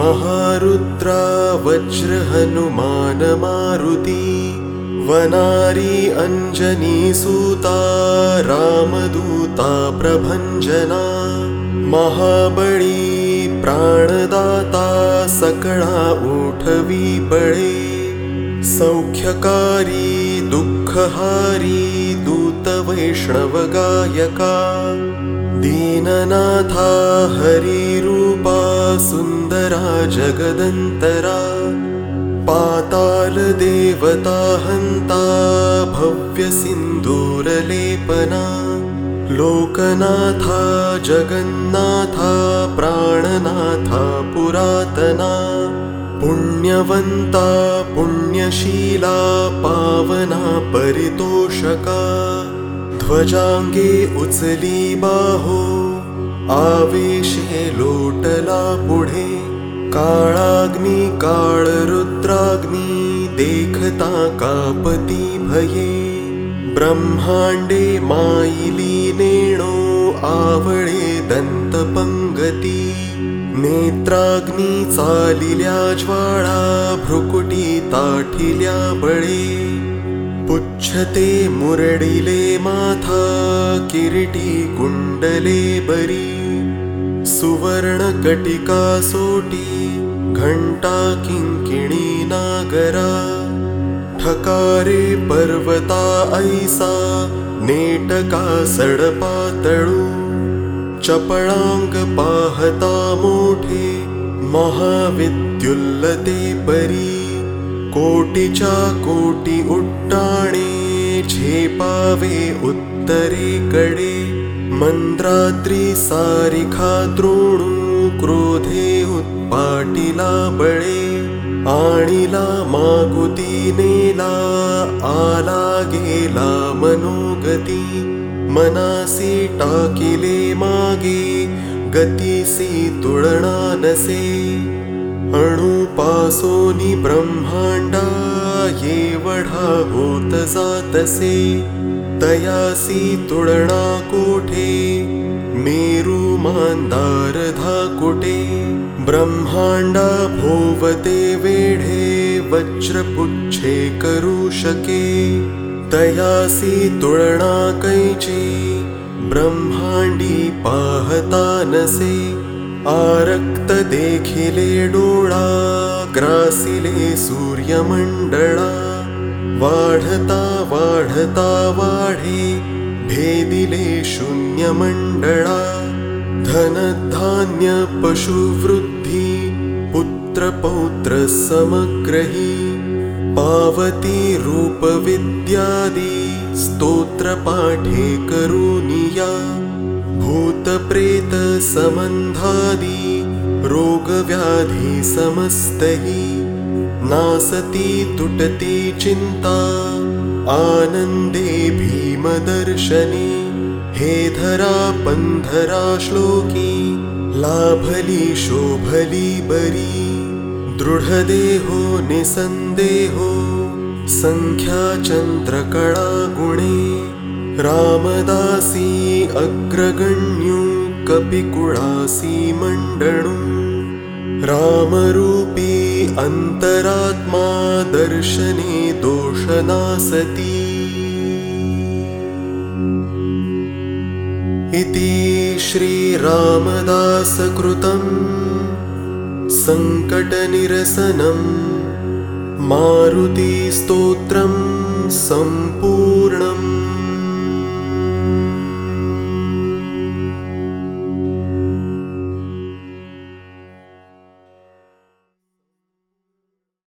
महारुद्रा वज्र हनुमान मारुति वनारी अंजनी सूता रामदूता प्रभंजना महाबली प्राणदाता सकळा उठवी बळे सौख्यकारी दुःखहारी दूत वैष्णव गायका दीननाथा हरिरूपा सुंदरा जगदंतरा पाताल देवता हंता भव्य सिंदूरलेपना लोकनाथा जगन्नाथा प्राणनाथा पुरातना पुण्यवंता पुण्यशीला पावना परितोषका ध्वजांगे उचली बाहो आवेशे लोटला पुढे काळाग्नी काळ रुद्राग्नी देखता कापती भये ब्रह्मांडे माईली नेणो आवळे दंतपंगती नेत्राग्नी चालिल्या ज्वाळा भ्रुकुटी ताठिल्या बळे पुच्छते मुरडिले माथा किरीटी कुंडले बरी सुवर्ण कटिका सोटी घंटा किंकिणी नागरा ठकारे पर्वता ऐसा नेटका सडपातळू चपळांग पाहता मोठे महाविद्युल्लते परी कोटीच्या कोटी उट्टाणे झेपावे उत्तरेकडे मंद्राद्री सारिखा द्रोणू क्रोधे उत्पाटिला बळे आणिला मागुती नेला आला गेला मनोगती मनासी टाकिले मागे गतीसी तुलना नसे अणुपासोनी ब्रह्मांडा येवढा होत जातसे तयासी तुलना कोठे मेरू मांदार धाकुटे ब्रह्मांडा भोवते वेढे वज्रपुच्छे करू शके तयासी तुलना कैची ब्रह्मांडी पाहता नसे आरक्त देखिले डोळा ग्रासिले सूर्यमंडळा वाढता वाढता वाढे भेदिले शून्यमंडळा धनधान्य पशुवृद्धी पुत्रपौत्र समग्रही पावती रूप विद्यादी स्तोत्र पाठे करूनिया भूत प्रेत संबंधादी रोग व्याधी समस्तही नासती तुटती चिंता आनंदे भीमदर्शनी हे धरा पंधरा श्लोकी लाभली शोभली बरी दृढदेहो निसंदेहो संख्या चंद्रकळा गुणे रामदासी अग्रगण्यू कपिकुळासी मंडणू रामरूपी अंतरात्मा दर्शने दोषनासती इति श्री रामदास कृतं संकटनिरसनं मारुति स्तोत्रं संपूर्णम्।